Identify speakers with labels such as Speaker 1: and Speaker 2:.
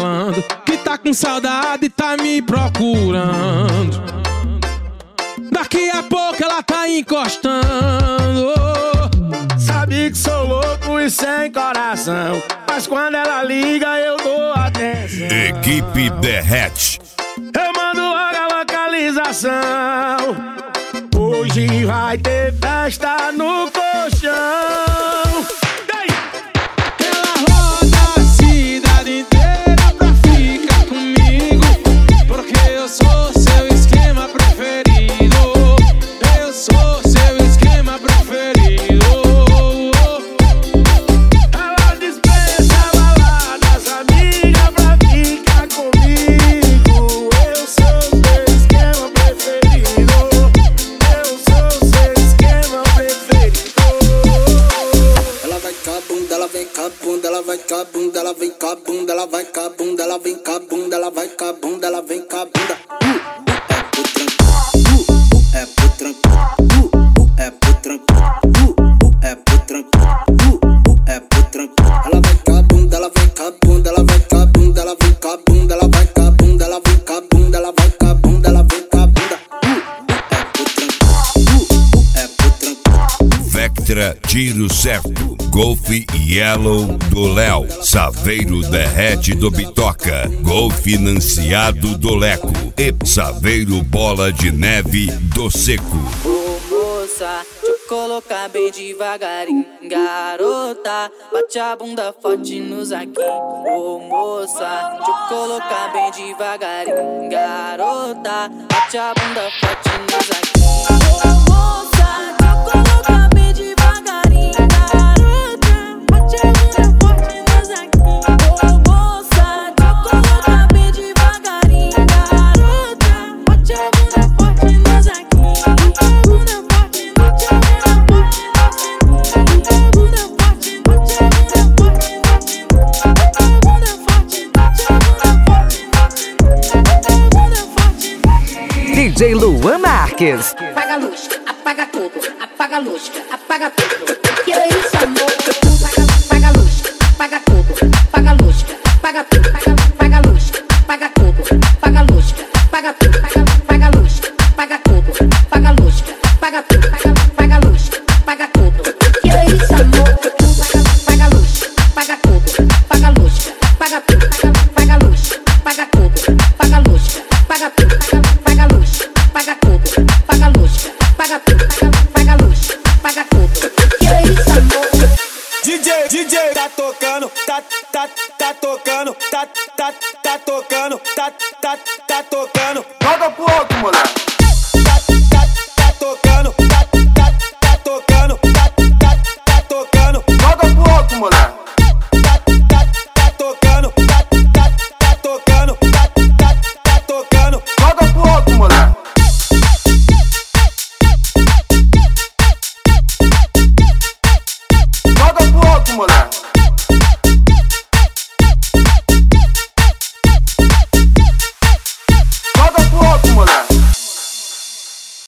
Speaker 1: falando que tá com saudade e tá me procurando. Daqui a pouco ela tá encostando.
Speaker 2: Sabe que sou louco e sem coração, mas quando ela liga eu dou atenção.
Speaker 3: Equipe Derrete.
Speaker 2: Eu mando logo a localização. Hoje vai ter festa no colchão.
Speaker 1: Ela roda a cidade inteira pra ficar comigo, porque eu sou seu esquema preferido. Eu sou seu esquema preferido.
Speaker 2: Ela dispensa baladas, amiga, pra ficar comigo. Eu sou seu esquema preferido. Eu sou seu esquema preferido.
Speaker 4: Ela vai com a bunda, ela vem com a bunda, ela vai com a bunda, ela vem com a bunda, ela vai com a bunda, ela vem com a bunda, ela vai com a bunda, ela vem com a bunda. É pro tranquilo, é pro tranquilo, é pro tranquilo, é pro tranquilo. Ela vai com a bunda, ela vem com a bunda, ela vai com a bunda, ela vem com a bunda, ela vai com a bunda, ela vem com a bunda, ela vai com a bunda, ela vem com a bunda. É pro tranquilo.
Speaker 3: Vectra Tiro Certo. Golf Yellow do Léo. Saveiro Derrete do Bitoca. Golf Financiado do Leco. E Saveiro Bola de Neve do Seco.
Speaker 5: Ô moça, deixa eu colocar bem devagarinho. Garota, bate a bunda forte nos aqui. Ô moça, deixa eu colocar bem devagarinho. Garota, bate a bunda forte nos aqui. Ô moça, deixa eu colocar bem devagarinho. Garota, bate a bunda forte nos aqui. Ô moça, deixa eu colocar bem devagarinho. Garota, bate a bunda forte nos aqui. Bunda forte, bate a bunda forte. Bunda forte, bate a bunda forte. Bunda forte, bate a bunda forte.
Speaker 6: DJ Luan Marques.
Speaker 7: Apaga a luz, apaga tudo, apaga a luz, apaga tudo. Que é isso, amor? Apaga a luz, apaga tudo, apaga a luz, apaga tudo, apaga a luz, apaga tudo, apaga a luz, apaga tudo, apaga a luz, apaga tudo, apaga a luz, apaga tudo, apaga a luz, apaga tudo. Que é isso, amor? Apaga a luz, apaga tudo, apaga a luz, apaga tudo, apaga a luz, apaga tudo, apaga a luz, apaga tudo, apaga a luz, apaga tudo, apaga a luz, apaga tudo, apaga a luz, apaga tudo. Que é isso, amor?
Speaker 2: DJ tá tocando, tá tocando, tá tocando, tá tocando.
Speaker 8: Joga pro alto, moleque.
Speaker 2: Tá tocando, tá tocando, tá tocando.
Speaker 8: Joga pro alto, moleque.
Speaker 2: Tá tocando, tá tocando, tá tocando.
Speaker 8: Joga pro alto, moleque. Joga pro alto, moleque.